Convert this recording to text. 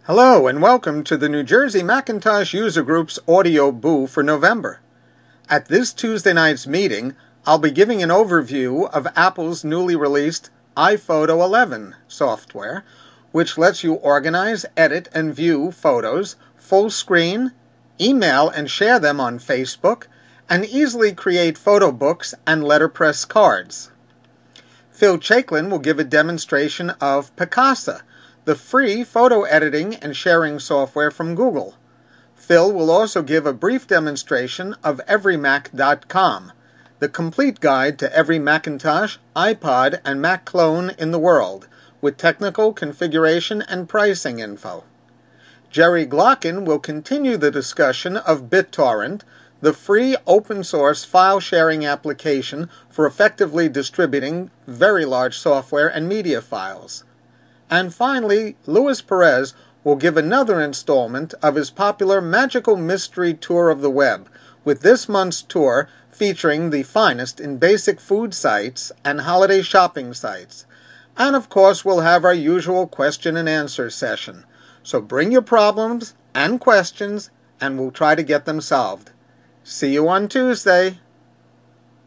Hello and welcome to the New Jersey Macintosh User Group's Audio Boo for November. At this Tuesday night's meeting, I'll be giving an overview of Apple's newly released iPhoto 11 software, which lets you organize, edit, and view photos full screen, email and share them on Facebook, and easily create photo books and letterpress cards. Phil Chaiklin will give a demonstration of Picasa, the free photo editing and sharing software from Google. Phil will also give a brief demonstration of EveryMac.com, the complete guide to every Macintosh, iPod, and Mac clone in the world, with technical configuration and pricing info. Jerry Glocken will continue the discussion of BitTorrent, the free open-source file-sharing application for effectively distributing very large software and media files. And finally, Luis Perez will give another installment of his popular Magical Mystery Tour of the Web, with this month's tour featuring the finest in basic food sites and holiday shopping sites. And of course, we'll have our usual question and answer session. So bring your problems and questions, and we'll try to get them solved. See you on Tuesday.